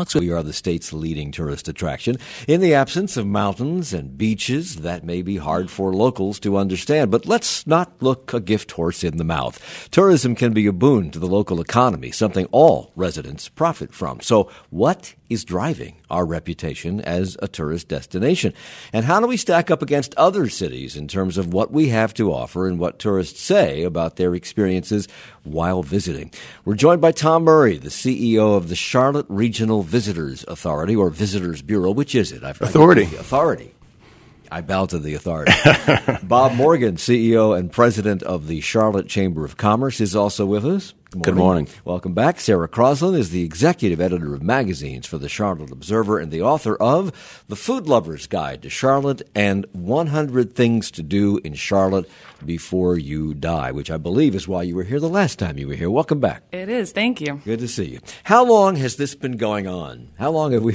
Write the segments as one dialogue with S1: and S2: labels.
S1: talks. We are the state's leading tourist attraction. In the absence of mountains and beaches, that may be hard for locals to understand. But let's not look a gift horse in the mouth. Tourism can be a boon to the local economy, something all residents profit from. So what is driving our reputation as a tourist destination? And how do we stack up against other cities in terms of what we have to offer and what tourists say about their experiences while visiting? We're joined by Tom Murray, the CEO of the Charlotte Regional Visitors Authority, or Visitors Bureau. Which is it?
S2: Authority.
S1: Authority. I bow to the authority. Bob Morgan, CEO and President of the Charlotte Chamber of Commerce, is also with us.
S2: Good morning.
S1: Welcome back. Sarah Crosland is the executive editor of magazines for the Charlotte Observer and the author of The Food Lover's Guide to Charlotte and 100 Things to Do in Charlotte Before You Die, which I believe is why you were here the last time you were here. Welcome back.
S3: It is. Thank you.
S1: Good to see you. How long has this been going on? How long have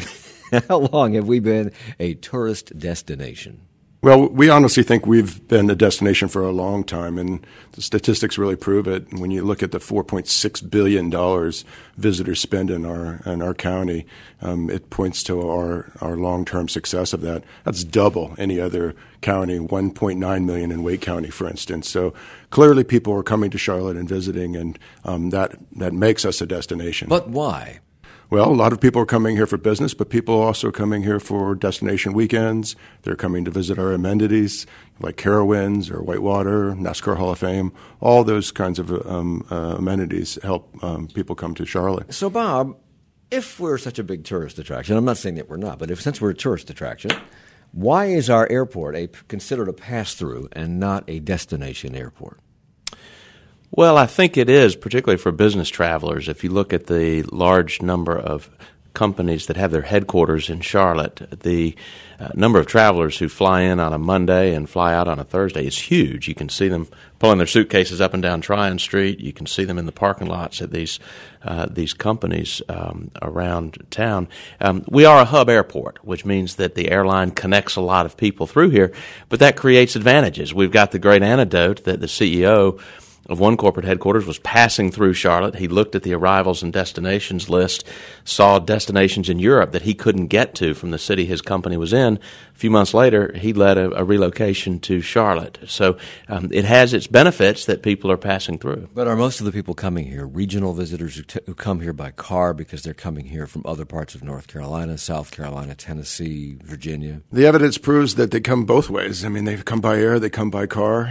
S1: we been a tourist destination?
S2: Well, we honestly think we've been a destination for a long time, and the statistics really prove it. When you look at the $4.6 billion visitors spend in our county, it points to our long-term success of that. That's double any other county, 1.9 million in Wake County, for instance. So clearly people are coming to Charlotte and visiting, and that makes us a destination.
S1: But why?
S2: Well, a lot of people are coming here for business, but people are also coming here for destination weekends. They're coming to visit our amenities like Carowinds or Whitewater, NASCAR Hall of Fame. All those kinds of amenities help people come to Charlotte.
S1: So, Bob, if we're such a big tourist attraction, I'm not saying that we're not, but since we're a tourist attraction, why is our airport considered a pass-through and not a destination airport?
S4: Well, I think it is, particularly for business travelers. If you look at the large number of companies that have their headquarters in Charlotte, the number of travelers who fly in on a Monday and fly out on a Thursday is huge. You can see them pulling their suitcases up and down Tryon Street. You can see them in the parking lots at these companies around town. We are a hub airport, which means that the airline connects a lot of people through here, but that creates advantages. We've got the great anecdote that the CEO of one corporate headquarters was passing through Charlotte. He looked at the arrivals and destinations list, saw destinations in Europe that he couldn't get to from the city his company was in. A few months later, he led a relocation to Charlotte. So it has its benefits that people are passing through.
S1: But are most of the people coming here regional visitors who come here by car because they're coming here from other parts of North Carolina, South Carolina, Tennessee, Virginia?
S2: The evidence proves that they come both ways. I mean, they come by air, they come by car.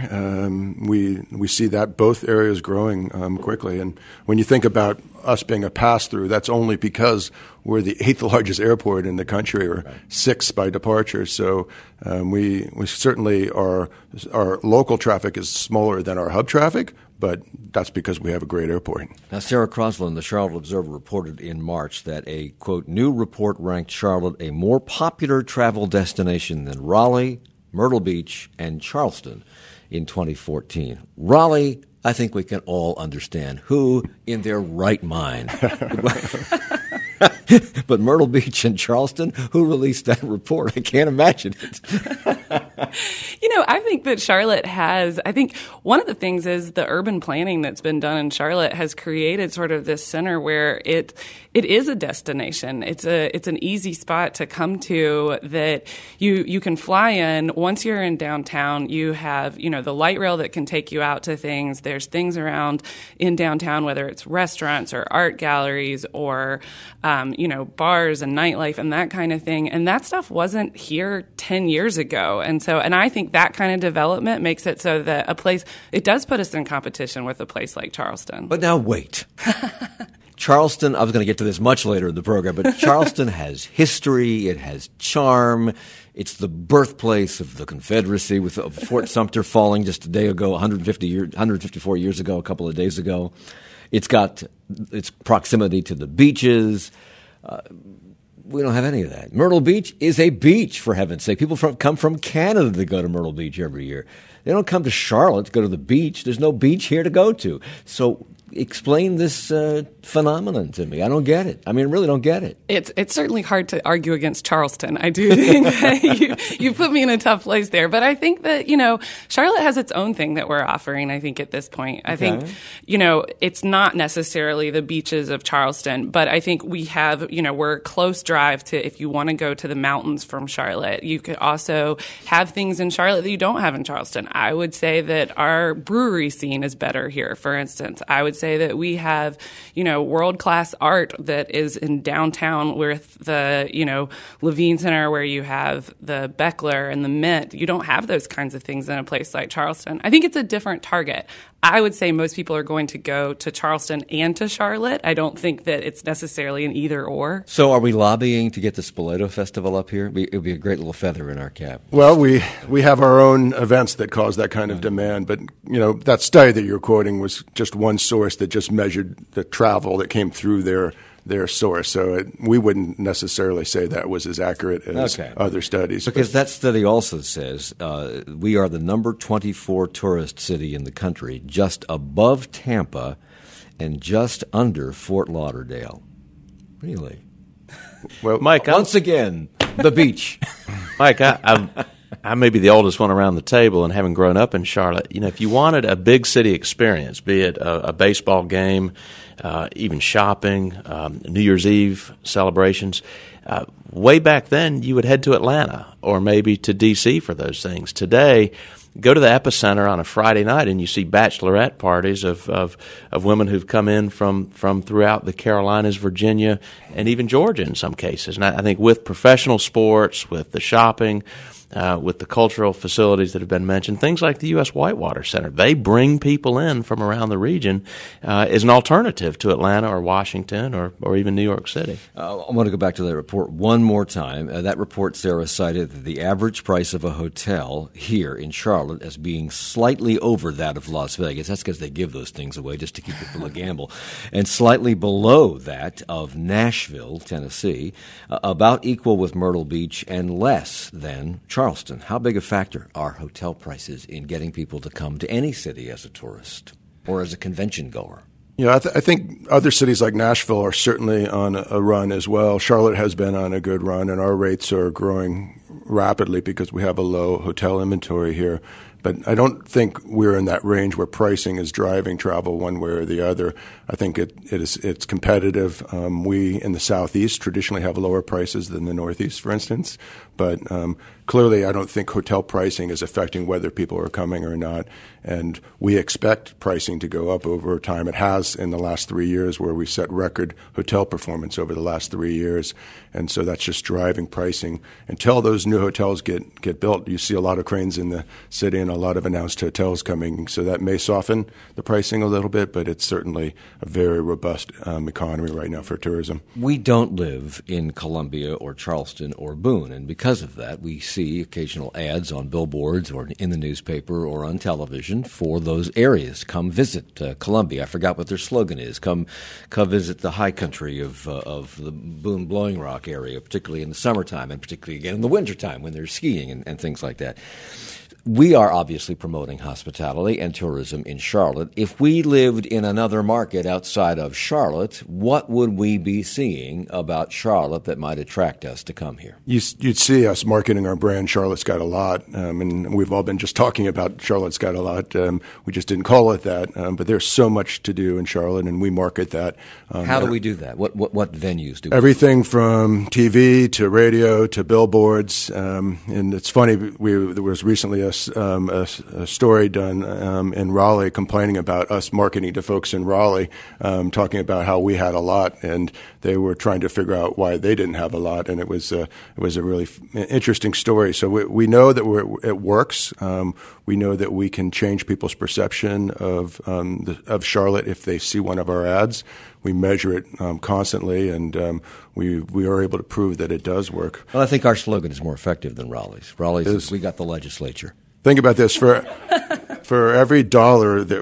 S2: We see that both areas growing quickly. And when you think about us being a pass-through, that's only because we're the 8th largest airport in the country, or 6th by departure. So we certainly our local traffic is smaller than our hub traffic, but that's because we have a great airport.
S1: Now, Sarah Crosland, the Charlotte Observer, reported in March that a, quote, new report ranked Charlotte a more popular travel destination than Raleigh, Myrtle Beach, and Charleston in 2014. Raleigh, I think we can all understand who in their right mind. But Myrtle Beach and Charleston, who released that report? I can't imagine it.
S3: I think that Charlotte I think one of the things is the urban planning that's been done in Charlotte has created sort of this center where it is a destination. It's an easy spot to come to that you can fly in. Once you're in downtown, you have, the light rail that can take you out to things. There's things around in downtown, whether it's restaurants or art galleries or, bars and nightlife and that kind of thing. And that stuff wasn't here 10 years ago. And I think that kind of development makes it so that it does put us in competition with a place like Charleston.
S1: But now wait. Charleston, I was going to get to this much later in the program, but Charleston has history, it has charm. It's the birthplace of the Confederacy, with Fort Sumter falling just a day ago, 154 years ago, a couple of days ago. It's got its proximity to the beaches. We don't have any of that. Myrtle Beach is a beach, for heaven's sake. People come from Canada to go to Myrtle Beach every year. They don't come to Charlotte to go to the beach. There's no beach here to go to. So explain this phenomenon to me. I don't get it. I mean, I really don't get it.
S3: It's certainly hard to argue against Charleston. I do think that you put me in a tough place there. But I think that, Charlotte has its own thing that we're offering, I think, at this point. I think, it's not necessarily the beaches of Charleston, but I think we have, we're a close drive to, if you want to go to the mountains from Charlotte. You could also have things in Charlotte that you don't have in Charleston. I would say that our brewery scene is better here, for instance. I would say that we have, world-class art that is in downtown with the, Levine Center, where you have the Beckler and the Mint. You don't have those kinds of things in a place like Charleston. I think it's a different target. I would say most people are going to go to Charleston and to Charlotte. I don't think that it's necessarily an either or.
S1: So are we lobbying to get the Spoleto Festival up here? It would be a great little feather in our cap.
S2: Well, we have our own events that cause that kind of demand. But, that study that you're quoting was just one source that just measured the travel that came through their source. So we wouldn't necessarily say that was as accurate as other studies.
S1: Because that study also says we are the number 24 tourist city in the country, just above Tampa and just under Fort Lauderdale. Really?
S2: Well,
S4: Mike,
S1: once again, the beach.
S4: Mike, I may be the oldest one around the table, and having grown up in Charlotte, if you wanted a big city experience, be it a baseball game, even shopping, New Year's Eve celebrations, way back then you would head to Atlanta or maybe to D.C. for those things. Today, go to the Epicenter on a Friday night and you see bachelorette parties of women who've come in from throughout the Carolinas, Virginia, and even Georgia in some cases. And I think with professional sports, with the shopping, with the cultural facilities that have been mentioned, things like the U.S. Whitewater Center, they bring people in from around the region as an alternative to Atlanta or Washington or even New York City.
S1: I want to go back to that report one more time. That report, Sarah, cited that the average price of a hotel here in Charlotte as being slightly over that of Las Vegas. That's because they give those things away just to keep people to gamble. And slightly below that of Nashville, Tennessee, about equal with Myrtle Beach and less than Charleston. How big a factor are hotel prices in getting people to come to any city as a tourist or as a convention goer?
S2: I think other cities like Nashville are certainly on a run as well. Charlotte has been on a good run, and our rates are growing rapidly because we have a low hotel inventory here. But I don't think we're in that range where pricing is driving travel one way or the other. I think it's competitive. We in the Southeast traditionally have lower prices than the Northeast, for instance. But clearly, I don't think hotel pricing is affecting whether people are coming or not. And we expect pricing to go up over time. It has in the last 3 years, where we set record hotel performance over the last 3 years. And so that's just driving pricing. Until those new hotels get built, you see a lot of cranes in the city and a lot of announced hotels coming. So that may soften the pricing a little bit, but it's certainly a very robust economy right now for tourism.
S1: We don't live in Columbia or Charleston or Boone, and because of that, we see occasional ads on billboards or in the newspaper or on television for those areas. Come visit Columbia. I forgot what their slogan is. Come visit the high country of the Boone Blowing Rock area, particularly in the summertime and particularly again in the wintertime when there's skiing and things like that. We are obviously promoting hospitality and tourism in Charlotte. If we lived in another market outside of Charlotte, what would we be seeing about Charlotte that might attract us to come here?
S2: You'd see us marketing our brand, Charlotte's Got a Lot, and we've all been just talking about Charlotte's Got a Lot. We just didn't call it that, but there's so much to do in Charlotte, and we market that.
S1: How do we do that? What venues do we
S2: Everything from TV to radio to billboards, and it's funny, there was recently a story done in Raleigh complaining about us marketing to folks in Raleigh, talking about how we had a lot, and they were trying to figure out why they didn't have a lot, and it was a really interesting story. So we know that it works. We know that we can change people's perception of Charlotte if they see one of our ads. We measure it constantly, and we are able to prove that it does work.
S1: Well, I think our slogan is more effective than Raleigh's. Raleigh's is we got the legislature.
S2: Think about this: for every dollar that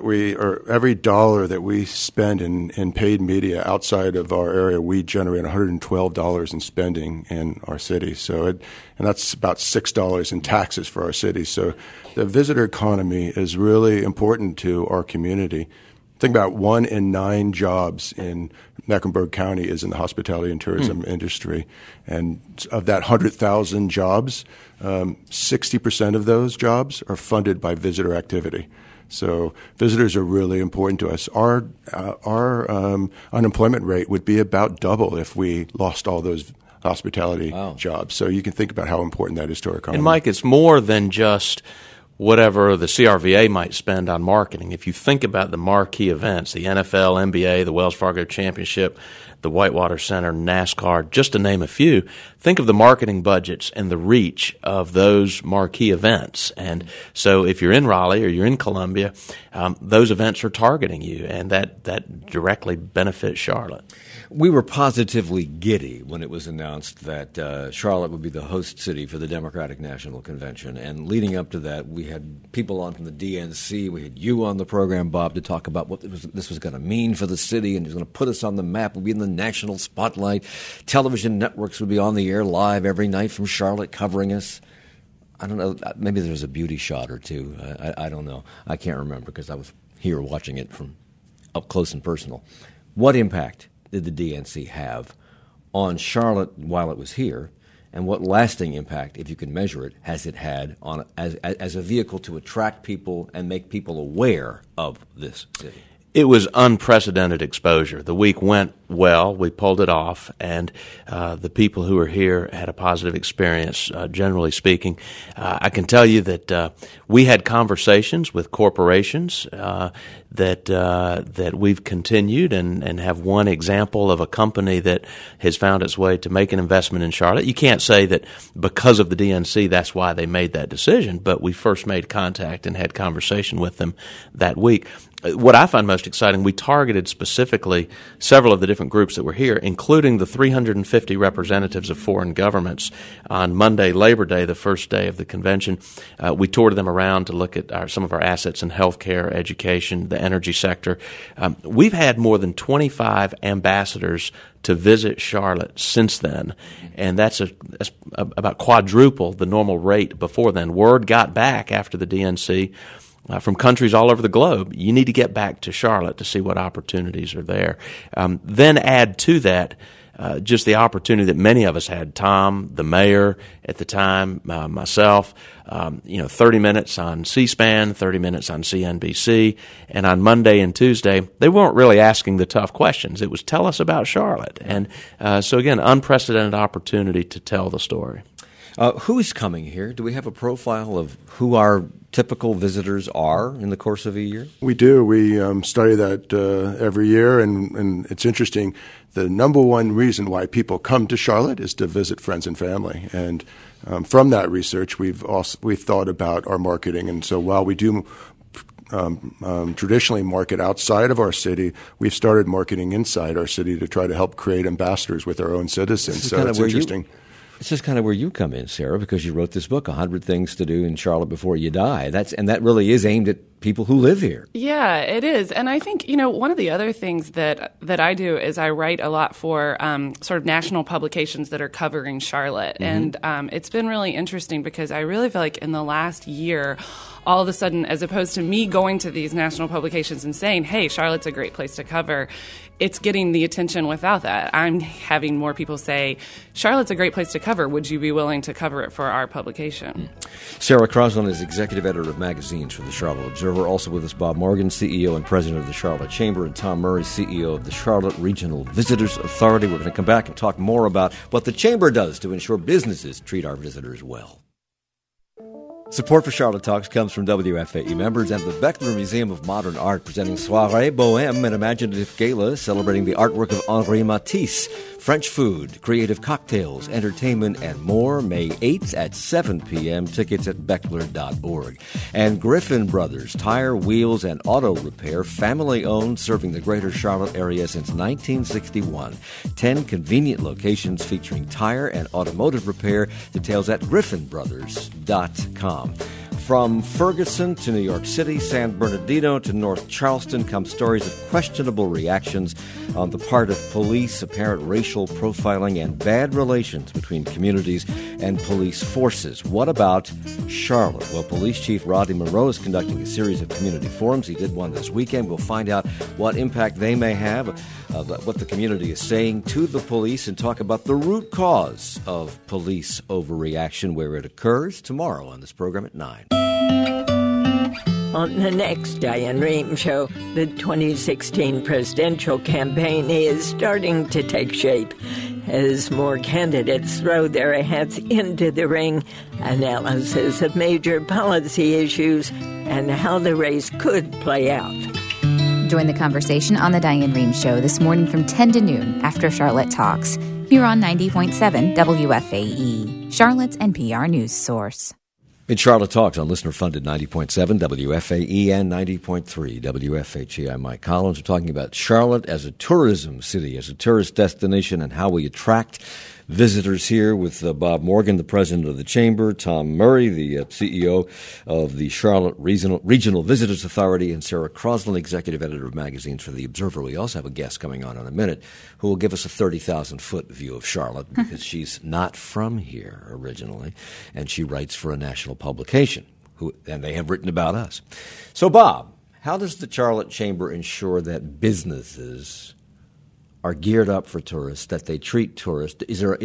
S2: we spend in paid media outside of our area, we generate $112 in spending in our city. And that's about $6 in taxes for our city. So the visitor economy is really important to our community. think about 1 in 9 jobs in Mecklenburg County is in the hospitality and tourism industry. And of that 100,000 jobs, 60% of those jobs are funded by visitor activity. So visitors are really important to us. Our unemployment rate would be about double if we lost all those hospitality jobs. So you can think about how important that is to our economy.
S4: And Mike, it's more than just whatever the CRVA might spend on marketing. If you think about the marquee events, the NFL, NBA, the Wells Fargo Championship, the Whitewater Center, NASCAR, just to name a few, think of the marketing budgets and the reach of those marquee events. And so if you're in Raleigh or you're in Columbia, those events are targeting you, and that directly benefits Charlotte.
S1: We were positively giddy when it was announced that Charlotte would be the host city for the Democratic National Convention. And leading up to that, we had people on from the DNC. We had you on the program, Bob, to talk about what this was going to mean for the city, and it was going to put us on the map. We'd be in the national spotlight. Television networks would be on the air live every night from Charlotte covering us. I don't know. Maybe there was a beauty shot or two. I don't know. I can't remember because I was here watching it from up close and personal. What impact did the DNC have on Charlotte while it was here, and what lasting impact, if you can measure it, has it had on as a vehicle to attract people and make people aware of this city?
S4: It was unprecedented exposure. The week went well. We pulled it off, and the people who were here had a positive experience, generally speaking. I can tell you that we had conversations with corporations that we've continued and have one example of a company that has found its way to make an investment in Charlotte. You can't say that because of the DNC that's why they made that decision, but we first made contact and had conversation with them that week. What I find most exciting, we targeted specifically several of the different groups that were here, including the 350 representatives of foreign governments. On Monday, Labor Day, the first day of the convention, we toured them around to look at some of our assets in healthcare, education, the energy sector. We've had more than 25 ambassadors to visit Charlotte since then, and that's about quadruple the normal rate before then. Word got back after the DNC from countries all over the globe. You need to get back to Charlotte to see what opportunities are there. Then add to that just the opportunity that many of us had. Tom, the mayor at the time, myself, 30 minutes on C-SPAN, 30 minutes on CNBC, and on Monday and Tuesday, they weren't really asking the tough questions. It was tell us about Charlotte. And so again, unprecedented opportunity to tell the story.
S1: Who's coming here? Do we have a profile of who our typical visitors are in the course of a year?
S2: We do. We study that every year, and it's interesting. The number one reason why people come to Charlotte is to visit friends and family. And from that research, we've thought about our marketing. And so while we do traditionally market outside of our city, we've started marketing inside our city to try to help create ambassadors with our own citizens. So it's interesting.
S1: This is kind of where you come in, Sarah, because you wrote this book, 100 Things to Do in Charlotte Before You Die. That really is aimed at people who live here. Yeah,
S3: it is. And I think, one of the other things that I do is I write a lot for sort of national publications that are covering Charlotte. Mm-hmm. And it's been really interesting because I really feel like in the last year, all of a sudden, as opposed to me going to these national publications and saying, hey, Charlotte's a great place to cover, it's getting the attention without that. I'm having more people say, Charlotte's a great place to cover. Would you be willing to cover it for our publication?
S1: Sarah Crosland is executive editor of magazines for the Charlotte Observer. Also with us, Bob Morgan, CEO and president of the Charlotte Chamber, and Tom Murray, CEO of the Charlotte Regional Visitors Authority. We're going to come back and talk more about what the Chamber does to ensure businesses treat our visitors well. Support for Charlotte Talks comes from WFAE members and the Beckler Museum of Modern Art, presenting Soirée Bohème, an imaginative gala celebrating the artwork of Henri Matisse. French food, creative cocktails, entertainment, and more, May 8th at 7 p.m. Tickets at Beckler.org. And Griffin Brothers, tire, wheels, and auto repair, family-owned, serving the greater Charlotte area since 1961. 10 convenient locations featuring tire and automotive repair. Details at griffinbrothers.com. From Ferguson to New York City, San Bernardino to North Charleston come stories of questionable reactions on the part of police, apparent racial profiling, and bad relations between communities. and police forces. What about Charlotte? Well, Police Chief Rodney Monroe is conducting a series of community forums. He did one this weekend. We'll find out what impact they may have, what the community is saying to the police, and talk about the root cause of police overreaction, where it occurs, tomorrow on this program at 9.
S5: On the next Diane Rehm Show, the 2016 presidential campaign is starting to take shape. As more candidates throw their hats into the ring, analysis of major policy issues and how the race could play out.
S6: Join the conversation on the Diane Rehm Show this morning from 10 to noon after Charlotte Talks, here on 90.7 WFAE, Charlotte's NPR news source.
S1: In Charlotte Talks on listener-funded 90.7 WFAE and 90.3 WFHE, I'm Mike Collins. We're talking about Charlotte as a tourism city, as a tourist destination, and how we attract visitors here with Bob Morgan, the president of the Chamber, Tom Murray, the CEO of the Charlotte Regional Visitors Authority, and Sarah Crosland, executive editor of magazines for The Observer. We also have a guest coming on in a minute who will give us a 30,000-foot view of Charlotte because she's not from here originally, and she writes for a national publication, and they have written about us. So, Bob, how does the Charlotte Chamber ensure that businesses are geared up for tourists, that they treat tourists? Is there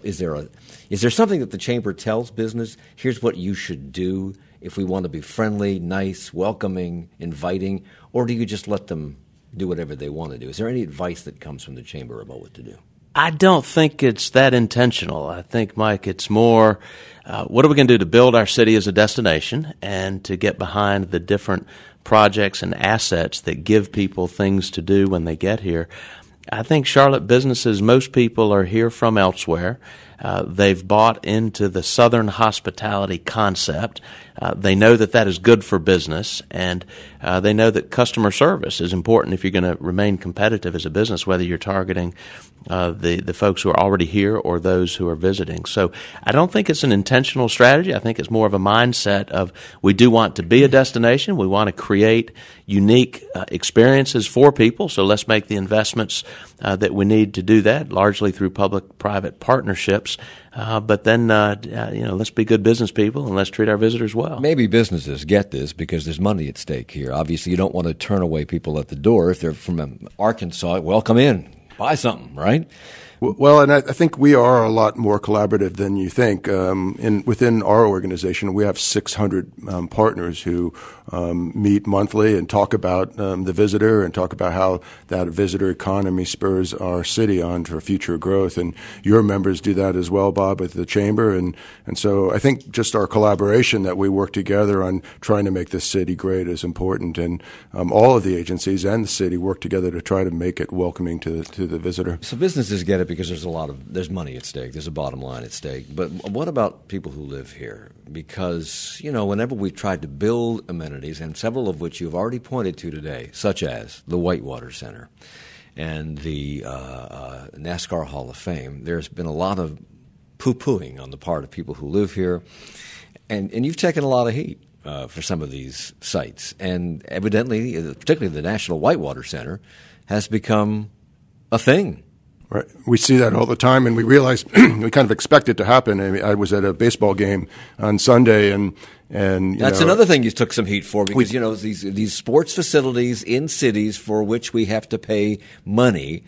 S1: something that the Chamber tells business, here's what you should do if we want to be friendly, nice, welcoming, inviting, or do you just let them do whatever they want to do? Is there any advice that comes from the Chamber about what to do?
S4: I don't think it's that intentional. I think, Mike, it's more, what are we going to do to build our city as a destination and to get behind the different projects and assets that give people things to do when they get here. I think Charlotte businesses, most people are here from elsewhere. They've bought into the Southern hospitality concept. They know that that is good for business, and they know that customer service is important if you're going to remain competitive as a business, whether you're targeting the folks who are already here or those who are visiting. So I don't think it's an intentional strategy. I think it's more of a mindset of we do want to be a destination. We want to create unique experiences for people, so let's make the investments that we need to do that, largely through public-private partnerships. But then, let's be good business people and let's treat our visitors well.
S1: Maybe businesses get this because there's money at stake here. Obviously, you don't want to turn away people at the door. If they're from Arkansas, welcome in. Buy something, right?
S2: Well, and I think we are a lot more collaborative than you think. Within our organization, we have 600 partners who meet monthly and talk about the visitor and talk about how that visitor economy spurs our city on for future growth. And your members do that as well, Bob, with the Chamber. And so I think just our collaboration that we work together on trying to make this city great is important. And all of the agencies and the city work together to try to make it welcoming to the visitor.
S1: So businesses get it because there's money at stake. There's a bottom line at stake. But what about people who live here? Because, whenever we've tried to build amenities, and several of which you've already pointed to today, such as the Whitewater Center and the NASCAR Hall of Fame, there's been a lot of poo-pooing on the part of people who live here. And you've taken a lot of heat for some of these sites. And evidently, particularly the National Whitewater Center, has become a thing.
S2: Right. We see that all the time, and we realize we kind of expect it to happen. I mean, I was at a baseball game on Sunday, and
S1: that's another thing you took some heat for because these sports facilities in cities for which we have to pay money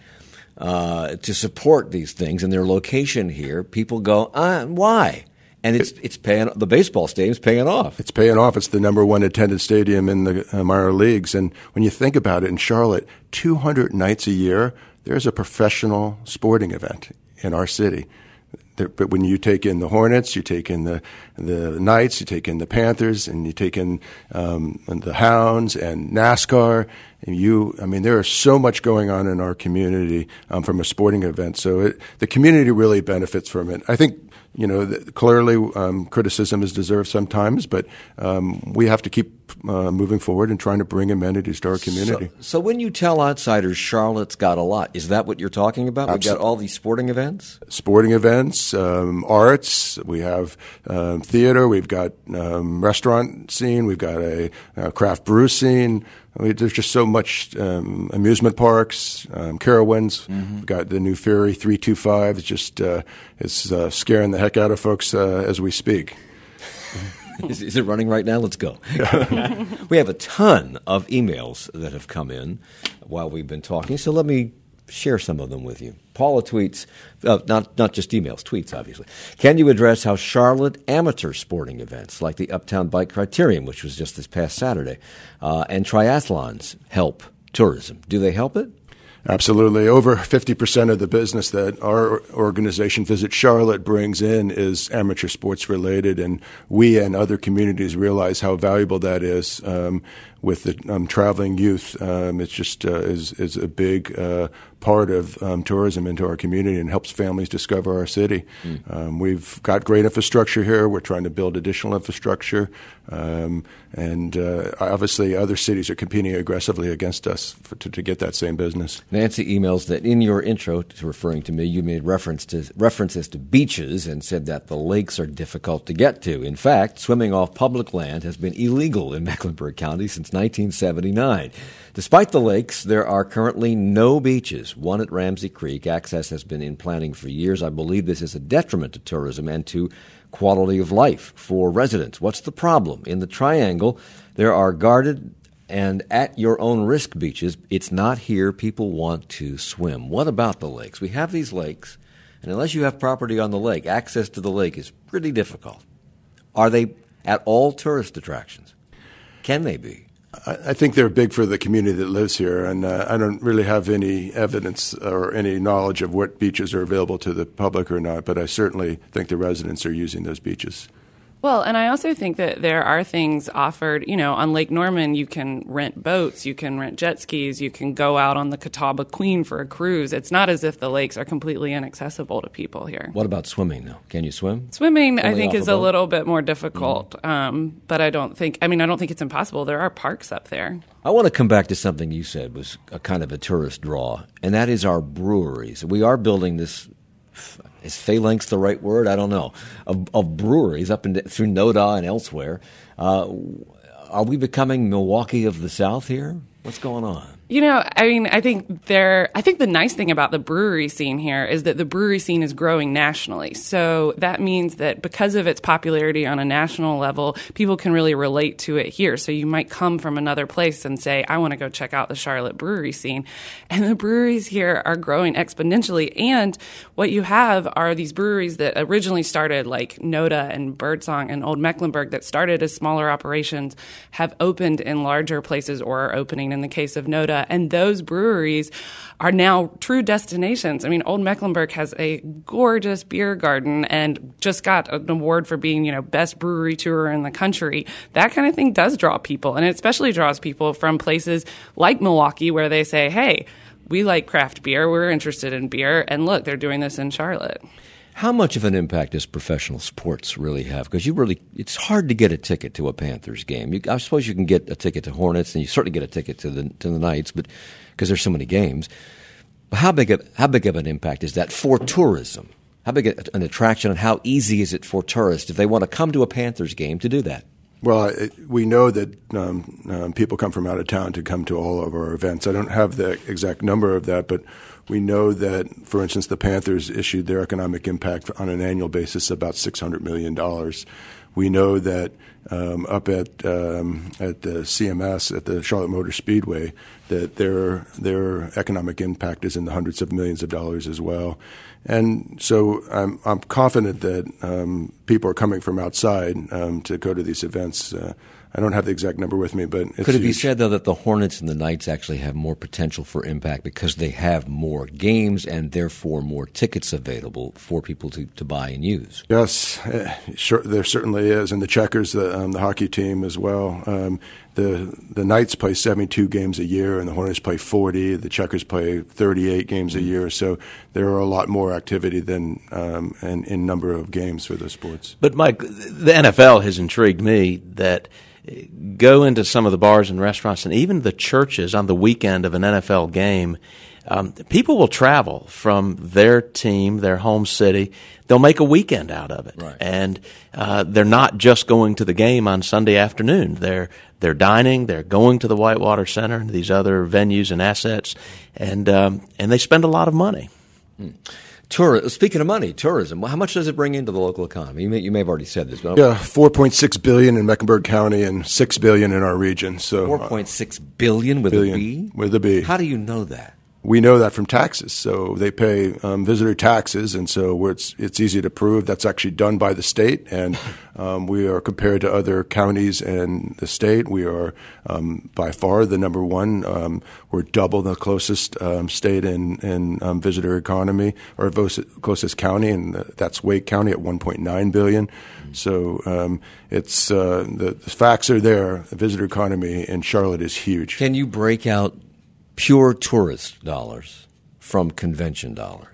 S1: to support these things, and their location here, people go, why? And it's paying. The baseball stadium's paying off.
S2: It's paying off. It's the number one attended stadium in the minor leagues, and when you think about it, in Charlotte, 200 nights a year. There's a professional sporting event in our city. But when you take in the Hornets, you take in the Knights, you take in the Panthers, and you take in the Hounds and NASCAR, and there is so much going on in our community from a sporting event. So the community really benefits from it. I think, clearly criticism is deserved sometimes, but we have to keep moving forward and trying to bring amenities to our community.
S1: So when you tell outsiders Charlotte's got a lot, is that what you're talking about? We've got all these sporting events?
S2: Sporting events, arts, we have theater, we've got restaurant scene, we've got a craft brew scene. there's just so much amusement parks, Carowinds. We've got the new ferry 325. It's scaring the heck out of folks as we speak.
S1: Is it running right now? Let's go. We have a ton of emails that have come in while we've been talking, so let me share some of them with you. Paula tweets, not just emails, tweets, obviously. Can you address how Charlotte amateur sporting events like the Uptown Bike Criterium, which was just this past Saturday, and triathlons help tourism? Do they help it?
S2: Absolutely. Over 50% of the business that our organization Visit Charlotte brings in is amateur sports related, and we and other communities realize how valuable that is with the traveling youth. It's just is a big part of tourism into our community and helps families discover our city. We've got great infrastructure here. We're trying to build additional infrastructure. And obviously other cities are competing aggressively against us to get that same business.
S1: Nancy emails that in your intro to referring to me, you made references to beaches and said that the lakes are difficult to get to. In fact, swimming off public land has been illegal in Mecklenburg County since 1979. Despite the lakes, there are currently no beaches. One at Ramsey Creek. Access has been in planning for years. I believe this is a detriment to tourism and to quality of life for residents. What's the problem? In the Triangle, there are guarded and at your own risk beaches. It's not here. People want to swim. What about the lakes? We have these lakes, and unless you have property on the lake, access to the lake is pretty difficult. Are they at all tourist attractions? Can they be?
S2: I think they're big for the community that lives here, and I don't really have any evidence or any knowledge of what beaches are available to the public or not, but I certainly think the residents are using those beaches.
S3: Well, and I also think that there are things offered, on Lake Norman, you can rent boats, you can rent jet skis, you can go out on the Catawba Queen for a cruise. It's not as if the lakes are completely inaccessible to people here.
S1: What about swimming, though? Can you swim?
S3: Swimming, I think, is a little bit more difficult, but I don't think it's impossible. There are parks up there.
S1: I want to come back to something you said was a kind of a tourist draw, and that is our breweries. We are building this. Is phalanx the right word? I don't know. Of breweries up through Noda and elsewhere. Are we becoming Milwaukee of the South here? What's going on?
S3: I think the nice thing about the brewery scene here is that the brewery scene is growing nationally. So that means that because of its popularity on a national level, people can really relate to it here. So you might come from another place and say, I want to go check out the Charlotte brewery scene. And the breweries here are growing exponentially. And what you have are these breweries that originally started like Noda and Birdsong and Old Mecklenburg that started as smaller operations, have opened in larger places or are opening in the case of Noda. And those breweries are now true destinations. I mean, Old Mecklenburg has a gorgeous beer garden and just got an award for being, best brewery tour in the country. That kind of thing does draw people, and it especially draws people from places like Milwaukee where they say, hey, we like craft beer, we're interested in beer, and look, they're doing this in Charlotte.
S1: How much of an impact does professional sports really have? Because it's hard to get a ticket to a Panthers game. I suppose you can get a ticket to Hornets, and you certainly get a ticket to the Knights, but because there's so many games. But how big of an impact is that for tourism? How big an attraction, and how easy is it for tourists if they want to come to a Panthers game to do that?
S2: Well, we know that people come from out of town to come to all of our events. I don't have the exact number of that, but we know that, for instance, the Panthers issued their economic impact on an annual basis about $600 million. We know that up at the CMS, at the Charlotte Motor Speedway, that their economic impact is in the hundreds of millions of dollars as well. And so I'm confident that people are coming from outside to go to these events. I don't have the exact number with me, but it's
S1: Could it be
S2: huge.
S1: said, though, that the Hornets and the Knights actually have more potential for impact because they have more games and therefore more tickets available for people to buy and use?
S2: Yes, sure, there certainly is. And the Checkers, the hockey team as well. The Knights play 72 games a year, and the Hornets play 40. The Checkers play 38 games a year. So there are a lot more activity than in number of games for those sports.
S4: But, Mike, the NFL has intrigued me that go into some of the bars and restaurants and even the churches on the weekend of an NFL game. people will travel from their team, their home city. They'll make a weekend out of it.
S1: Right.
S4: And they're not just going to the game on Sunday afternoon. They're dining, they're going to the Whitewater Center and these other venues and assets, and they spend a lot of money.
S1: Speaking of money, tourism, how much does it bring into the local economy? You may have already said this. But
S2: Yeah, $4.6 billion in Mecklenburg County and $6 billion in our region. So
S1: $4.6 billion with
S2: billion
S1: a B?
S2: with a B.
S1: How do you know that?
S2: We know that from taxes. So they pay visitor taxes, and so it's easy to prove. That's actually done by the state, and we are compared to other counties in the state. We are by far the number one. We're double the closest state in visitor economy, or closest county, and that's Wake County at $1.9 billion. So it's the facts are there. The visitor economy in Charlotte is huge.
S1: Can you break out pure tourist dollars from convention dollars?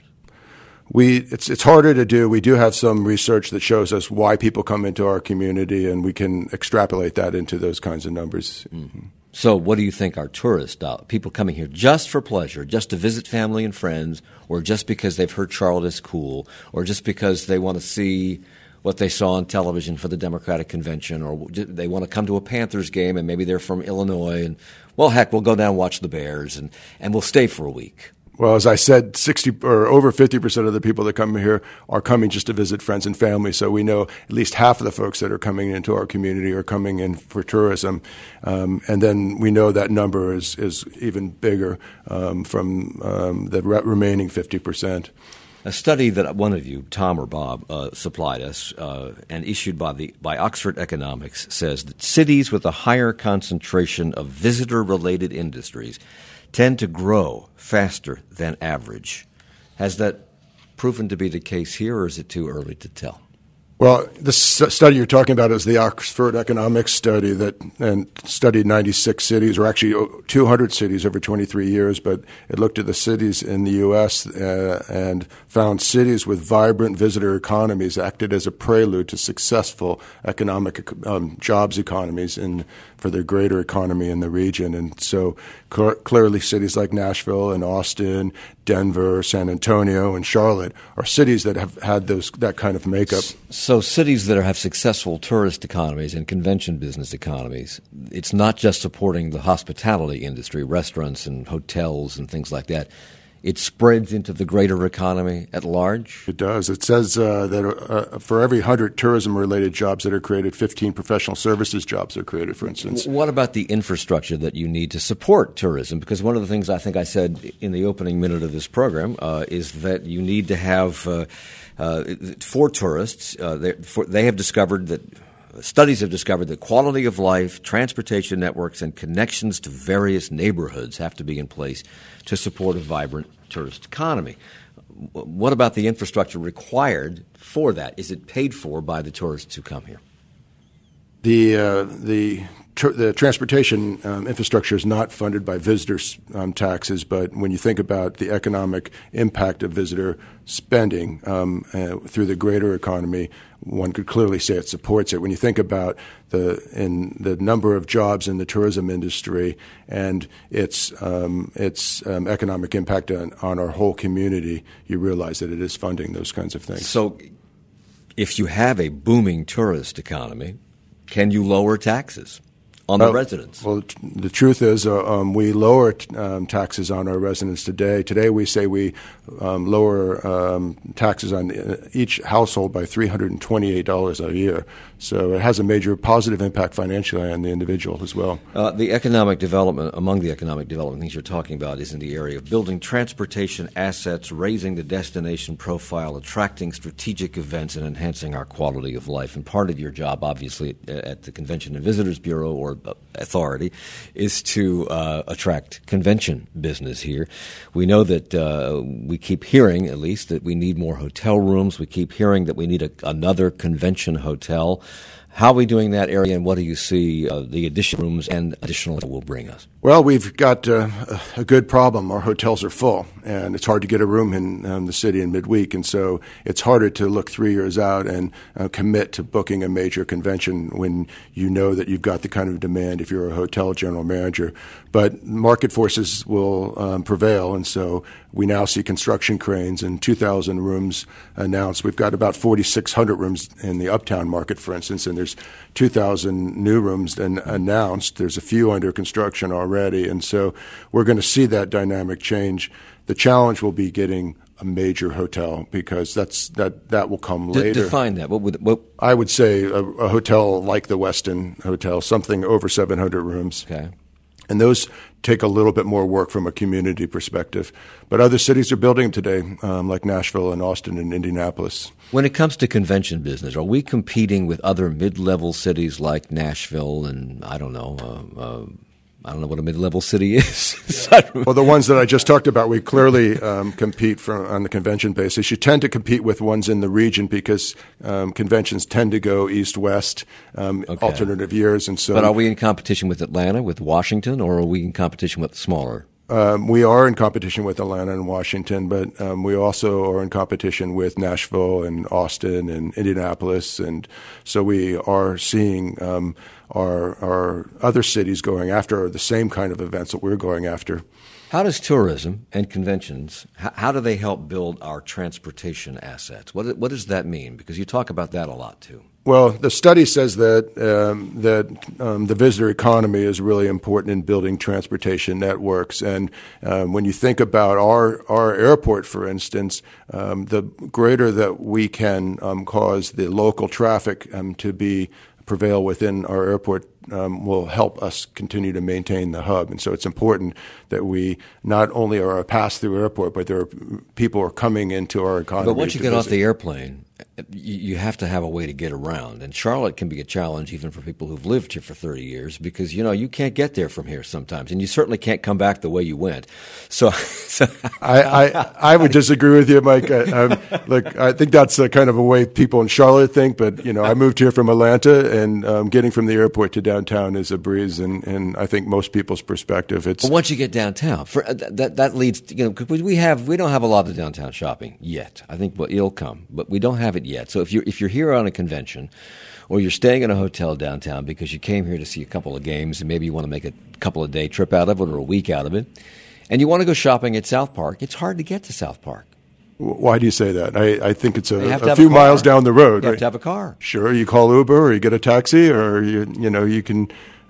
S2: It's harder to do. We do have some research that shows us why people come into our community, and we can extrapolate that into those kinds of numbers. Mm-hmm.
S1: So what do you think are tourist people coming here just for pleasure, just to visit family and friends, or just because they've heard Charlotte is cool, or just because they want to see what they saw on television for the Democratic Convention, or they want to come to a Panthers game and maybe they're from Illinois and, well, heck, we'll go down and watch the Bears and we'll stay for a week?
S2: Well, as I said, 60 or over 50% of the people that come here are coming just to visit friends and family. So we know at least half of the folks that are coming into our community are coming in for tourism. And then we know that number is even bigger from the remaining 50%.
S1: A study that one of you, Tom or Bob, supplied us and issued by Oxford Economics says that cities with a higher concentration of visitor-related industries tend to grow faster than average. Has that proven to be the case here, or is it too early to tell?
S2: Well, the study you're talking about is the Oxford Economics study that studied 96 cities, or actually 200 cities over 23 years, but it looked at the cities in the U.S. And found cities with vibrant visitor economies acted as a prelude to successful economic jobs economies for the greater economy in the region. And so clearly cities like Nashville and Austin, Denver, San Antonio, and Charlotte are cities that have had that kind of makeup.
S1: So cities that have successful tourist economies and convention business economies, it's not just supporting the hospitality industry, restaurants and hotels and things like that. It spreads into the greater economy at large?
S2: It does. It says that for every 100 tourism-related jobs that are created, 15 professional services jobs are created, for instance.
S1: What about the infrastructure that you need to support tourism? Because one of the things I think I said in the opening minute of this program is that you need to have, for tourists, they have discovered that studies have discovered that quality of life, transportation networks, and connections to various neighborhoods have to be in place to support a vibrant tourist economy. What about the infrastructure required for that? Is it paid for by the tourists who come here?
S2: The transportation infrastructure is not funded by visitor taxes, but when you think about the economic impact of visitor spending through the greater economy, one could clearly say it supports it. When you think about the number of jobs in the tourism industry and its economic impact on our whole community, you realize that it is funding those kinds of things.
S1: So if you have a booming tourist economy, can you lower taxes on the residents?
S2: Well, the truth is we lower taxes on our residents today. Today we say we lower taxes on each household by $328 a year. So it has a major positive impact financially on the individual as well.
S1: Among the economic development things you're talking about is in the area of building transportation assets, raising the destination profile, attracting strategic events, and enhancing our quality of life. And part of your job, obviously, at the Convention and Visitors Bureau or Authority is to attract convention business here. We know that we keep hearing, at least, that we need more hotel rooms. We keep hearing that we need another convention hotel. How are we doing in that area, and what do you see the additional rooms and additional will bring us?
S2: Well, we've got a good problem. Our hotels are full, and it's hard to get a room in the city in midweek, and so it's harder to look 3 years out and commit to booking a major convention when you know that you've got the kind of demand if you're a hotel general manager. But market forces will prevail, and so we now see construction cranes and 2,000 rooms announced. We've got about 4,600 rooms in the uptown market, for instance, and there's 2,000 new rooms announced. There's a few under construction already, and so we're going to see that dynamic change. The challenge will be getting a major hotel because that will come later.
S1: Define that. What?
S2: I would say a hotel like the Westin Hotel, something over 700 rooms.
S1: Okay.
S2: And those take a little bit more work from a community perspective. But other cities are building today, like Nashville and Austin and Indianapolis.
S1: When it comes to convention business, are we competing with other mid-level cities like Nashville and, I don't know what a mid-level city is.
S2: Well, the ones that I just talked about, we clearly compete on the convention basis. You tend to compete with ones in the region because conventions tend to go east-west, alternative years. And so.
S1: But are we in competition with Atlanta, with Washington, or are we in competition with smaller?
S2: We are in competition with Atlanta and Washington, but we also are in competition with Nashville and Austin and Indianapolis. And so we are seeing our other cities going after the same kind of events that we're going after.
S1: How does tourism and conventions, how do they help build our transportation assets? What does that mean? Because you talk about that a lot, too.
S2: Well, the study says that the visitor economy is really important in building transportation networks. And when you think about our airport, for instance, the greater that we can cause the local traffic to prevail within our airport will help us continue to maintain the hub. And so it's important that we not only are a pass-through airport, but people are coming into our economy.
S1: But once you get off the airplane, you have to have a way to get around. And Charlotte can be a challenge even for people who've lived here for 30 years because, you can't get there from here sometimes. And you certainly can't come back the way you went. So
S2: I would disagree with you, Mike. Look, I think that's kind of a way people in Charlotte think. But, I moved here from Atlanta, and getting from the airport to downtown is a breeze. And I think most people's perspective, it's...
S1: But once you get downtown, that leads to, because we don't have a lot of downtown shopping yet. I think it'll come, but we don't have it yet. So if you're here on a convention or you're staying in a hotel downtown because you came here to see a couple of games and maybe you want to make a couple of day trip out of it or a week out of it, and you want to go shopping at South Park, it's hard to get to South Park.
S2: Why do you say that? I think it's a few miles down the road.
S1: You have to have a car.
S2: Sure, you call Uber or you get a taxi, or you can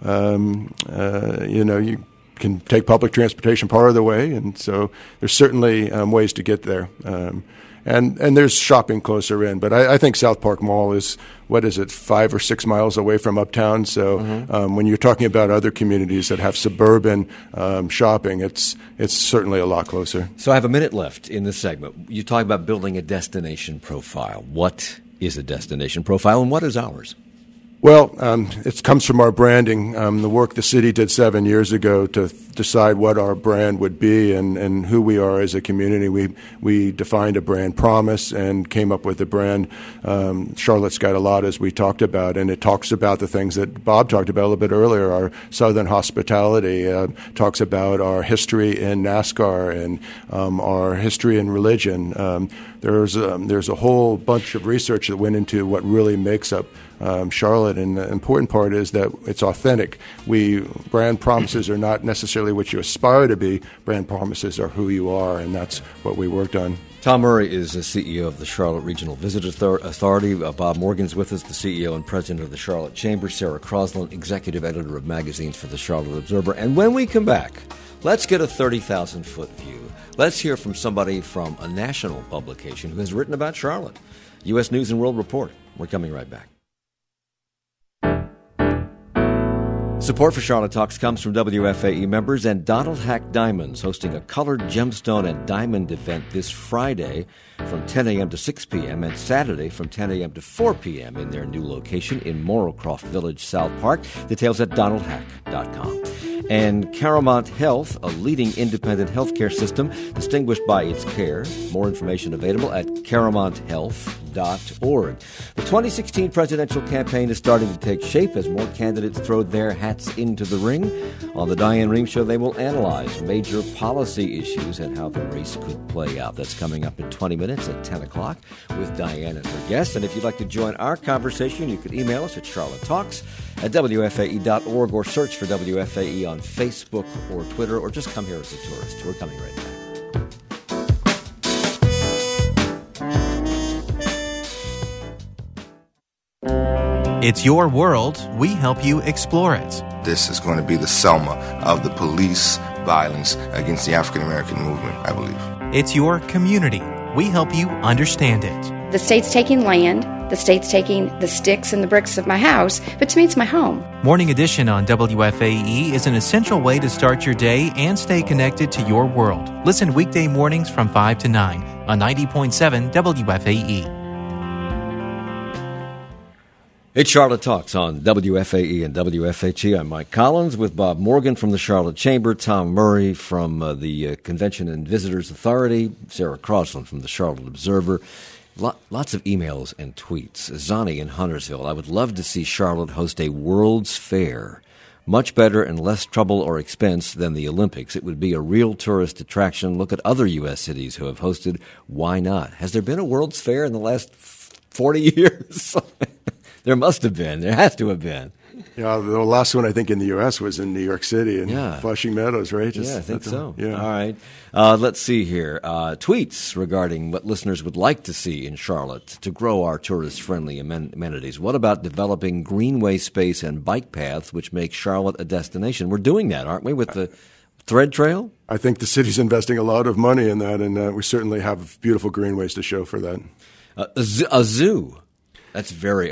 S2: you can take public transportation part of the way, and so there's certainly ways to get there. And there's shopping closer in, but I think South Park Mall is 5 or 6 miles away from Uptown. So when you're talking about other communities that have suburban shopping, it's certainly a lot closer.
S1: So I have a minute left in this segment. You talk about building a destination profile. What is a destination profile, and what is ours?
S2: Well, it comes from our branding, the work the city did 7 years ago to decide what our brand would be and who we are as a community. We defined a brand promise and came up with a brand, Charlotte's Got a Lot, as we talked about, and it talks about the things that Bob talked about a little bit earlier, our Southern hospitality, talks about our history in NASCAR and our history in religion. There's a whole bunch of research that went into what really makes up Charlotte, and the important part is that it's authentic. Brand promises are not necessarily what you aspire to be. Brand promises are who you are, and that's what we worked on.
S1: Tom Murray is the CEO of the Charlotte Regional Visitor Authority. Bob Morgan's with us, the CEO and president of the Charlotte Chamber. Sarah Crosland, executive editor of magazines for the Charlotte Observer. And when we come back, let's get a 30,000-foot view. Let's hear from somebody from a national publication who has written about Charlotte. U.S. News & World Report. We're coming right back. Support for Charlotte Talks comes from WFAE members and Donald Hack Diamonds, hosting a colored gemstone and diamond event this Friday from 10 a.m. to 6 p.m. and Saturday from 10 a.m. to 4 p.m. in their new location in Morrowcroft Village, South Park. Details at donaldhack.com. And Caramount Health, a leading independent healthcare system distinguished by its care. More information available at caramounthealth.com. The 2016 presidential campaign is starting to take shape as more candidates throw their hats into the ring. On the Diane Rehm Show, they will analyze major policy issues and how the race could play out. That's coming up in 20 minutes at 10 o'clock with Diane and her guests. And if you'd like to join our conversation, you can email us at charlottetalks@wfae.org or search for WFAE on Facebook or Twitter, or just come here as a tourist. We're coming right back.
S7: It's your world. We help you explore it.
S8: This is going to be the Selma of the police violence against the African American movement, I believe.
S7: It's your community. We help you understand it.
S9: The state's taking land. The state's taking the sticks and the bricks of my house, but to me it's my home.
S7: Morning Edition on WFAE is an essential way to start your day and stay connected to your world. Listen weekday mornings from 5 to 9 on 90.7 WFAE.
S1: It's Charlotte Talks on WFAE and WFHE. I'm Mike Collins with Bob Morgan from the Charlotte Chamber, Tom Murray from the Convention and Visitors Authority, Sarah Crossland from the Charlotte Observer. Lots of emails and tweets. Zani in Huntersville, I would love to see Charlotte host a World's Fair. Much better and less trouble or expense than the Olympics. It would be a real tourist attraction. Look at other U.S. cities who have hosted. Why not? Has there been a World's Fair in the last 40 years? There must have been. There has to have been.
S2: Yeah, the last one I think in the U.S. was in New York City and Flushing Meadows, right?
S1: I think so.
S2: Yeah.
S1: All right. Let's see here. Tweets regarding what listeners would like to see in Charlotte to grow our tourist-friendly amenities. What about developing greenway space and bike paths, which make Charlotte a destination? We're doing that, aren't we, with the Thread Trail?
S2: I think the city's investing a lot of money in that, and we certainly have beautiful greenways to show for that.
S1: A zoo. That's very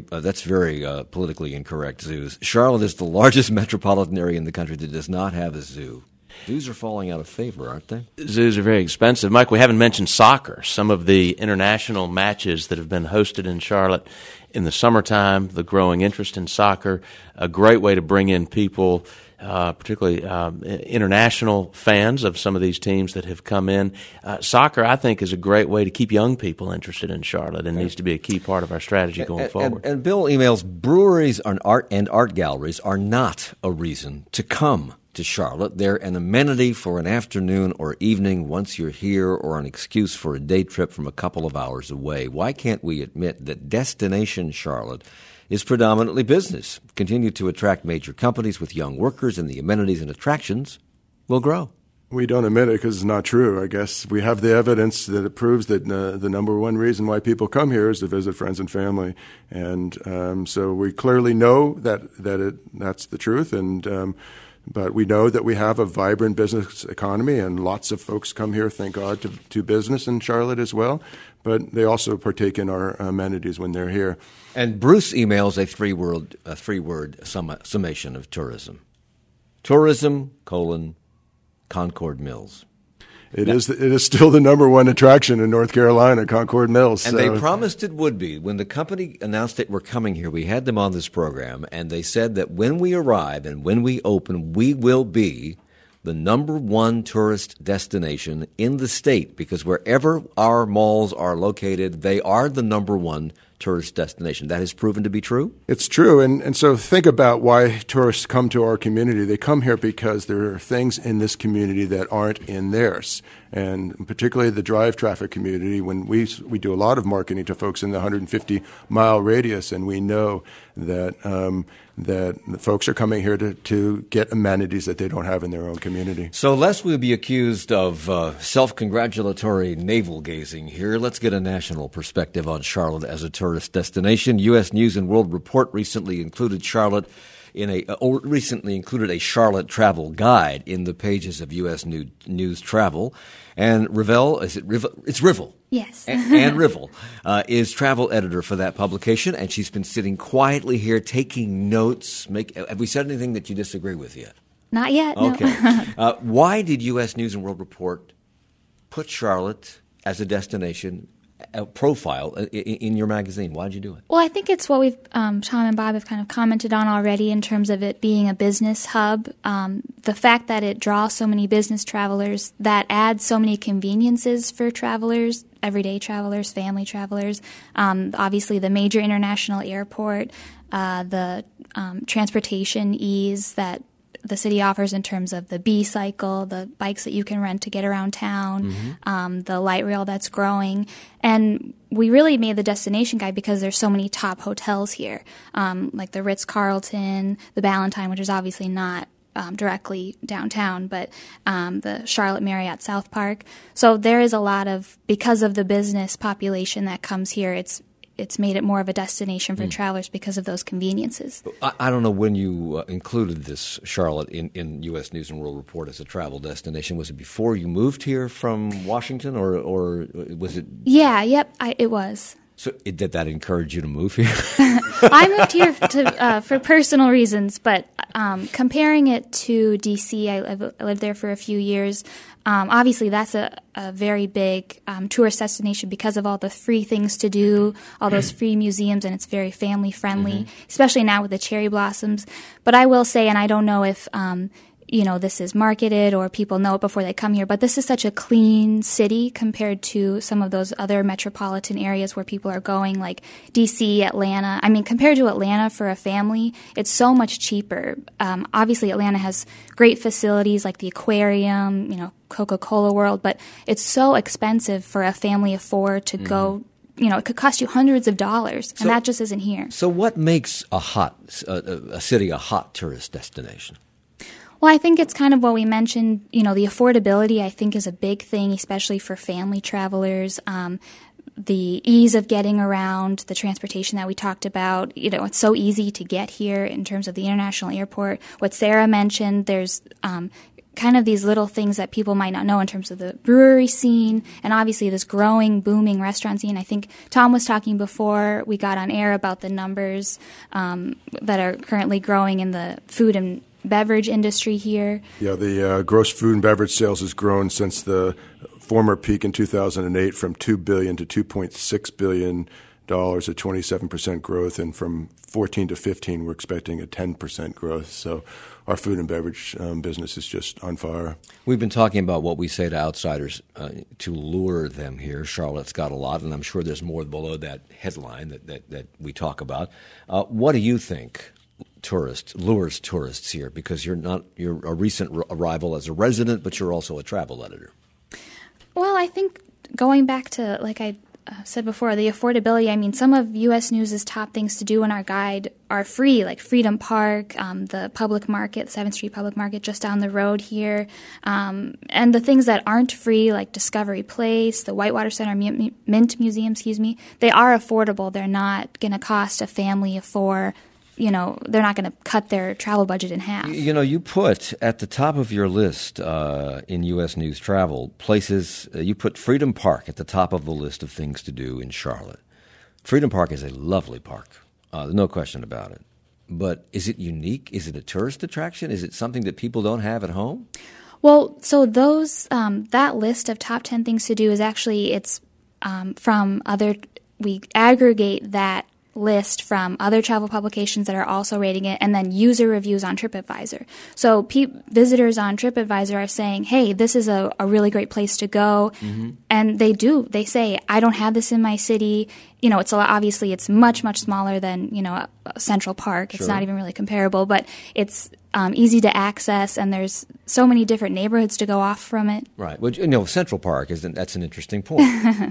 S1: politically incorrect. Zoos. Charlotte is the largest metropolitan area in the country that does not have a zoo. Zoos are falling out of favor, aren't they?
S4: Zoos are very expensive. Mike, we haven't mentioned soccer. Some of the international matches that have been hosted in Charlotte in the summertime, the growing interest in soccer, a great way to bring in people, particularly international fans of some of these teams that have come in. Soccer, I think, is a great way to keep young people interested in Charlotte and needs to be a key part of our strategy going forward.
S1: And Bill emails, breweries and art galleries are not a reason to come to Charlotte. They're an amenity for an afternoon or evening once you're here, or an excuse for a day trip from a couple of hours away. Why can't we admit that Destination Charlotte is predominantly business, continue to attract major companies with young workers, and the amenities and attractions will grow?
S2: We don't admit it because it's not true, I guess. We have the evidence that it proves that the number one reason why people come here is to visit friends and family. And so we clearly know that's the truth. And but we know that we have a vibrant business economy, and lots of folks come here, thank God, to business in Charlotte as well. But they also partake in our amenities when they're here.
S1: And Bruce emails a three-word summation of tourism. Tourism, Concord Mills.
S2: It is still the number one attraction in North Carolina, Concord Mills.
S1: And they promised it would be. When the company announced that we're coming here, we had them on this program, and they said that when we arrive and when we open, we will be the number one tourist destination in the state, because wherever our malls are located, they are the number one tourist destination. That has proven to be true?
S2: It's true. And so think about why tourists come to our community. They come here because there are things in this community that aren't in theirs. And particularly the drive traffic community, when we do a lot of marketing to folks in the 150-mile radius, and we know that that the folks are coming here to get amenities that they don't have in their own community.
S1: So lest we be accused of self-congratulatory navel-gazing here, let's get a national perspective on Charlotte as a tourist destination. U.S. News & World Report recently included Charlotte a Charlotte travel guide in the pages of U.S. News Travel. And Rivel, it's Rivel.
S10: Yes.
S1: Anne Rivel is travel editor for that publication, and she's been sitting quietly here taking notes. Have we said anything that you disagree with yet?
S10: Not yet, no.
S1: Okay. Why did U.S. News & World Report put Charlotte as a destination profile in your magazine? Why did you do it?
S10: Well, I think it's what we've, Tom and Bob have kind of commented on already in terms of it being a business hub. The fact that it draws so many business travelers, that adds so many conveniences for travelers everyday travelers, family travelers. Obviously, the major international airport, the transportation ease that the city offers in terms of the B-cycle, the bikes that you can rent to get around town, the light rail that's growing. And we really made the destination guide because there's so many top hotels here, like the Ritz-Carlton, the Ballantyne, which is obviously not directly downtown, but the Charlotte Marriott South Park. So there is a lot of, because of the business population that comes here, it's made it more of a destination for travelers because of those conveniences.
S1: I don't know when you included this, Charlotte, in U.S. News and World Report as a travel destination. Was it before you moved here from Washington, or was it? Yeah,
S10: it was.
S1: So did that encourage you to move here?
S10: I moved here for personal reasons, but comparing it to D.C., I lived there for a few years. Obviously, that's a very big tourist destination because of all the free things to do, all those free museums, and it's very family-friendly, especially now with the cherry blossoms. But I will say, and I don't know if this is marketed or people know it before they come here, but this is such a clean city compared to some of those other metropolitan areas where people are going, like D.C., Atlanta. I mean, compared to Atlanta for a family, it's so much cheaper. Obviously, Atlanta has great facilities like the aquarium, Coca-Cola World, but it's so expensive for a family of four to go. It could cost you hundreds of dollars, and that just isn't here.
S1: So what makes a city a hot tourist destination?
S10: Well, I think it's kind of what we mentioned. The affordability, I think, is a big thing, especially for family travelers. The ease of getting around, the transportation that we talked about. It's so easy to get here in terms of the international airport. What Sarah mentioned, there's kind of these little things that people might not know in terms of the brewery scene and obviously this growing, booming restaurant scene. I think Tom was talking before we got on air about the numbers that are currently growing in the food and beverage industry here. Yeah,
S2: the gross food and beverage sales has grown since the former peak in 2008 from $2 billion to $2.6 billion, a 27% growth, and from 14 to 15 we're expecting a 10% growth. So our food and beverage business is just on fire.
S1: We've been talking about what we say to outsiders to lure them here. Charlotte's got a lot, and I'm sure there's more below that headline that we talk about. What do you think lures tourists here? Because you're a recent arrival as a resident, but you're also a travel editor.
S10: Well, I think going back to, like I said before, the affordability, I mean, some of U.S. News' top things to do in our guide are free, like Freedom Park, the public market, 7th Street Public Market just down the road here. And the things that aren't free, like Discovery Place, the Whitewater Center Mint Museum, they are affordable. They're not going to cost a family of four. They're not going to cut their travel budget in half.
S1: You put at the top of your list in U.S. News Travel places, you put Freedom Park at the top of the list of things to do in Charlotte. Freedom Park is a lovely park, no question about it. But is it unique? Is it a tourist attraction? Is it something that people don't have at home?
S10: Well, so that list of top 10 things to do is actually, it's from we aggregate that list from other travel publications that are also rating it, and then user reviews on TripAdvisor. So visitors on TripAdvisor are saying, hey, this is a really great place to go. And they say, I don't have this in my city. Obviously it's much, much smaller than, Central Park. It's not even really comparable, but it's easy to access, and there's so many different neighborhoods to go off from it.
S1: Right. Well, Central Park, that's an interesting point.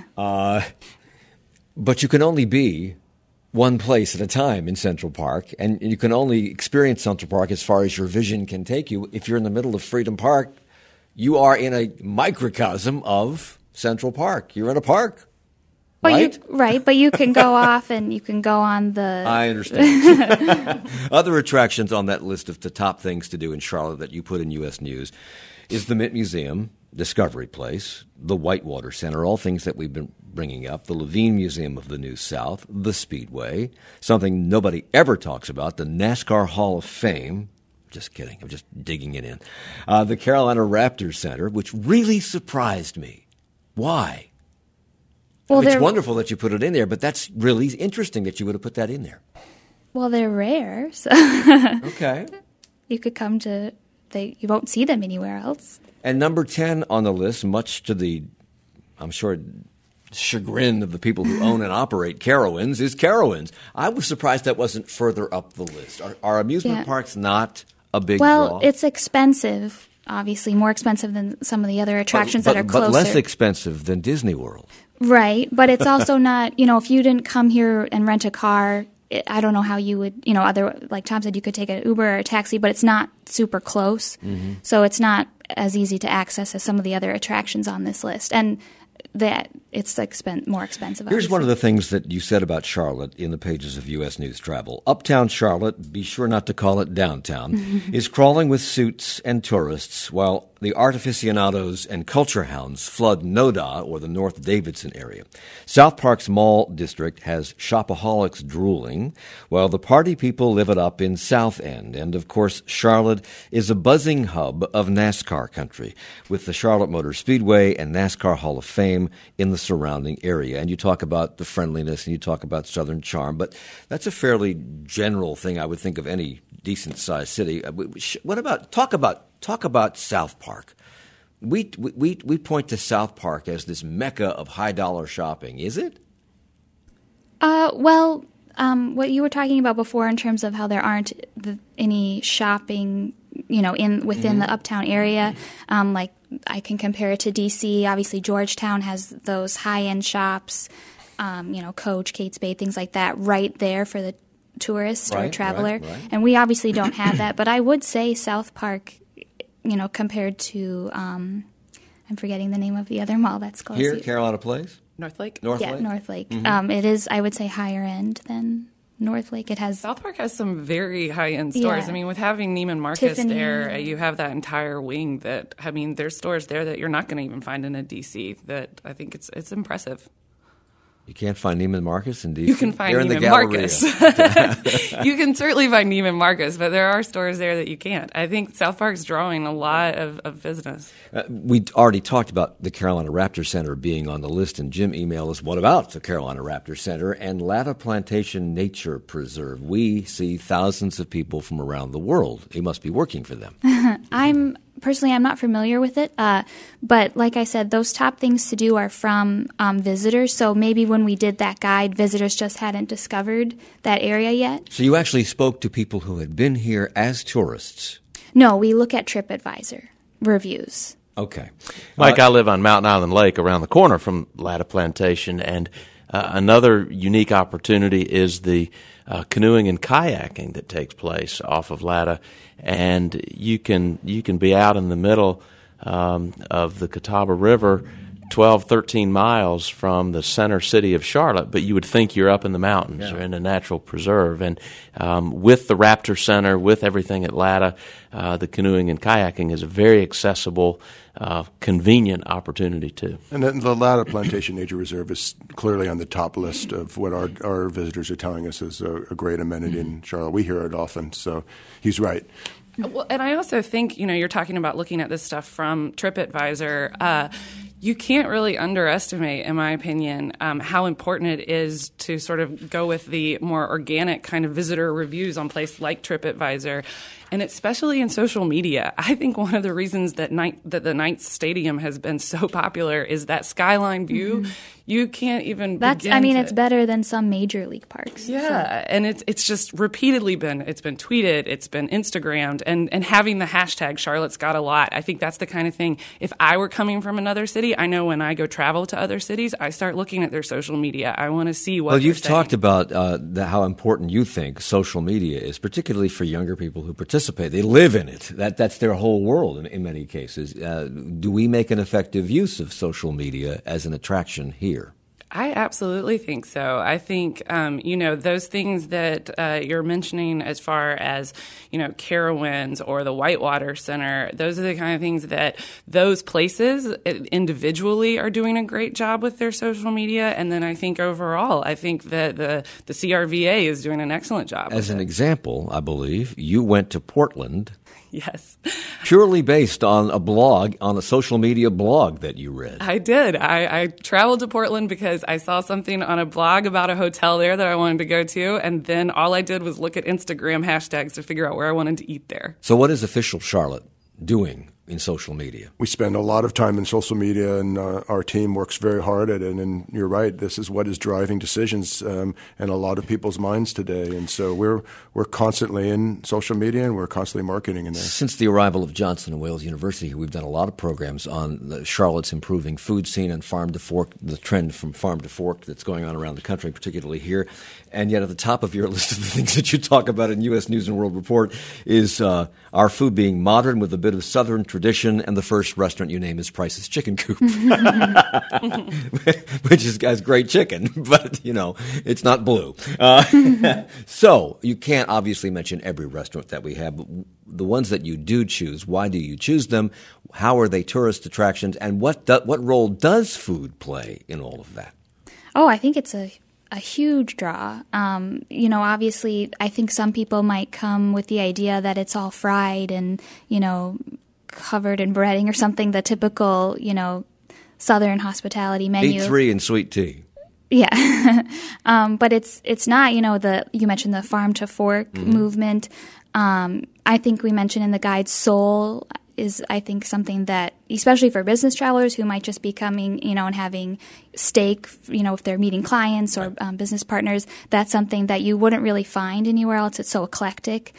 S1: But you can only be one place at a time in Central Park, and you can only experience Central Park as far as your vision can take you. If you're in the middle of Freedom Park, you are in a microcosm of Central Park. You're in a park, right?
S10: But you can go off and you can go on the...
S1: I understand. Other attractions on that list of the top things to do in Charlotte that you put in U.S. News is the Mint Museum, Discovery Place, the Whitewater Center, all things that we've been bringing up, the Levine Museum of the New South, the Speedway, something nobody ever talks about, the NASCAR Hall of Fame. Just kidding. I'm just digging it in. The Carolina Raptors Center, which really surprised me. Why? Well, it's wonderful that you put it in there, but that's really interesting that you would have put that in there.
S10: Well, they're rare, so
S1: okay.
S10: You could come to... You won't see them anywhere else.
S1: And number 10 on the list, much to the, I'm sure, chagrin of the people who own and operate Carowinds, is Carowinds. I was surprised that wasn't further up the list. Are amusement parks not a big draw?
S10: Well, it's expensive, obviously, more expensive than some of the other attractions that are closer.
S1: But less expensive than Disney World.
S10: Right, but it's also not, if you didn't come here and rent a car, I don't know how you would, like Tom said, you could take an Uber or a taxi, but it's not super close. Mm-hmm. So it's not as easy to access as some of the other attractions on this list. And that it's more expensive.
S1: Here's
S10: obviously.
S1: one of the things that you said about Charlotte in the pages of U.S. News Travel. Uptown Charlotte, be sure not to call it downtown, is crawling with suits and tourists while the art aficionados and culture hounds flood NoDa, or the North Davidson area. South Park's Mall District has shopaholics drooling, while the party people live it up in South End. And, of course, Charlotte is a buzzing hub of NASCAR country, with the Charlotte Motor Speedway and NASCAR Hall of Fame in the surrounding area. And you talk about the friendliness and you talk about Southern charm, but that's a fairly general thing, I would think, of any decent-sized city. What about talk about South Park? We point to South Park as this mecca of high-dollar shopping. Is it?
S10: What you were talking about before in terms of how there aren't any shopping, within the uptown area, like I can compare it to D.C. Obviously, Georgetown has those high-end shops, Coach, Kate Spade, things like that, right there for the tourist or traveler. Right. And we obviously don't have that. But I would say South Park, compared to, I'm forgetting the name of the other mall that's close
S1: here, Carolina Place?
S3: Northlake?
S10: Yeah, Northlake. Mm-hmm. It is, I would say, higher end than Northlake. It has
S3: South Park has some very high-end stores.
S10: Yeah.
S3: I mean, with having Neiman Marcus
S10: Tiffany.
S3: there, you have that entire wing that, there's stores there that you're not going to even find in a D.C. that I think it's impressive.
S1: You can't find Neiman Marcus in D.C.?
S3: You can find Neiman Marcus. You can certainly find Neiman Marcus, but there are stores there that you can't. I think South Park's drawing a lot of business.
S1: We already talked about the Carolina Raptor Center being on the list, and Jim emailed us, what about the Carolina Raptor Center and Lava Plantation Nature Preserve? We see thousands of people from around the world. You must be working for them.
S10: I'm not familiar with it, but like I said, those top things to do are from visitors. So maybe when we did that guide, visitors just hadn't discovered that area yet.
S1: So you actually spoke to people who had been here as tourists?
S10: No, we look at TripAdvisor reviews.
S1: Okay.
S4: Mike, I live on Mountain Island Lake around the corner from Lava Plantation, and another unique opportunity is the canoeing and kayaking that takes place off of Lada, and you can be out in the middle of the Catawba River 12, 13 miles from the center city of Charlotte, but you would think you're up in the mountains or in a natural preserve. And with the Raptor Center, with everything at Lada, the canoeing and kayaking is a very accessible, convenient opportunity, too.
S2: And the Lada Plantation Nature Reserve is clearly on the top list of what our visitors are telling us is a great amenity in Charlotte. We hear it often, so he's right.
S3: Well, and I also think, you're talking about looking at this stuff from TripAdvisor. You can't really underestimate, in my opinion, how important it is to sort of go with the more organic kind of visitor reviews on places like TripAdvisor, and especially in social media. I think one of the reasons that the Knights Stadium has been so popular is that skyline view. Mm-hmm. You can't even
S10: it's better than some major league parks.
S3: Yeah,
S10: so.
S3: And it's just repeatedly been tweeted, it's been Instagrammed, and having the hashtag Charlotte's Got a Lot. I think that's the kind of thing, if I were coming from another city, I know when I go travel to other cities, I start looking at their social media. I want to see what
S1: Well, you've talked about how important you think social media is, particularly for younger people who participate. They live in it. That's their whole world in many cases. Do we make an effective use of social media as an attraction here?
S3: I absolutely think so. I think, those things that you're mentioning as far as, Carowinds or the Whitewater Center, those are the kind of things that those places individually are doing a great job with their social media. And then I think overall, I think that the CRVA is doing an excellent job.
S1: As an example, I believe, you went to Portland.
S3: Yes.
S1: Purely based on a social media blog that you read.
S3: I did. I traveled to Portland because I saw something on a blog about a hotel there that I wanted to go to, and then all I did was look at Instagram hashtags to figure out where I wanted to eat there.
S1: So what is official Charlotte doing in social media?
S2: We spend a lot of time in social media, and our team works very hard at it. And you're right, this is what is driving decisions in a lot of people's minds today. And so we're constantly in social media, and we're constantly marketing in there.
S1: Since the arrival of Johnson & Wales University, we've done a lot of programs on Charlotte's improving food scene and farm to fork, the trend from farm to fork that's going on around the country, particularly here. And yet at the top of your list of the things that you talk about in U.S. News & World Report is our food being modern with a bit of Southern tradition, and the first restaurant you name is Price's Chicken Coop, which has great chicken, but, it's not blue. So you can't obviously mention every restaurant that we have, but the ones that you do choose, why do you choose them? How are they tourist attractions? And what role does food play in all of that?
S10: Oh, I think it's a huge draw. Obviously, I think some people might come with the idea that it's all fried and, covered in breading or something, the typical, Southern hospitality menu.
S1: Eat 3 and sweet tea.
S10: Yeah. But it's not, you mentioned the farm to fork movement. I think we mentioned in the guide soul is, I think, something that, especially for business travelers who might just be coming, and having steak, if they're meeting clients or business partners, that's something that you wouldn't really find anywhere else. It's so eclectic.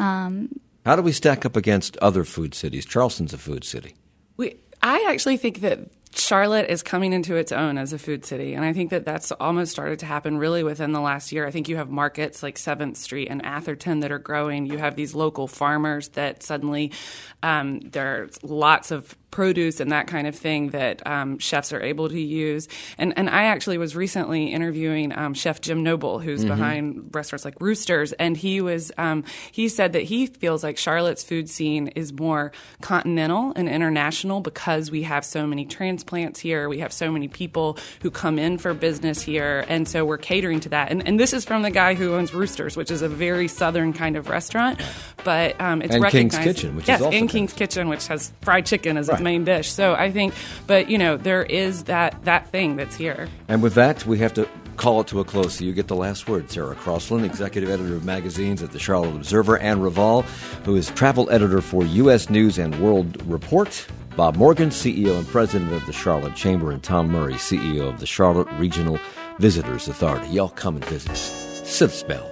S1: How do we stack up against other food cities? Charleston's a food city.
S3: I actually think that Charlotte is coming into its own as a food city, and I think that that's almost started to happen really within the last year. I think you have markets like 7th Street and Atherton that are growing. You have these local farmers that suddenly there's lots of produce and that kind of thing that chefs are able to use. And I actually was recently interviewing Chef Jim Noble, who's behind restaurants like Roosters, and he said that he feels like Charlotte's food scene is more continental and international because we have so many transplants here. We have so many people who come in for business here, and so we're catering to that. And this is from the guy who owns Roosters, which is a very southern kind of restaurant, but it's
S1: and
S3: recognized.
S1: King's Kitchen, which is also
S3: and King's Kitchen, which has fried chicken as its main dish. So I think, but there is that thing that's here.
S1: And with that, we have to call it to a close. So you get the last word. Sarah Crossland, executive editor of magazines at the Charlotte Observer, Ann Reval, who is travel editor for U.S. News and World Report, Bob Morgan, CEO and president of the Charlotte Chamber, and Tom Murray, CEO of the Charlotte Regional Visitors Authority. Y'all come and visit us. Sit spell.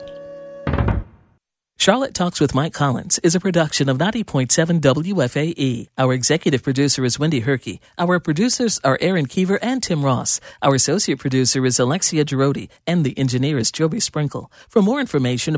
S11: Charlotte Talks with Mike Collins is a production of 90.7 WFAE. Our executive producer is Wendy Herkey. Our producers are Aaron Keever and Tim Ross. Our associate producer is Alexia Girodi, and the engineer is Joby Sprinkle. For more information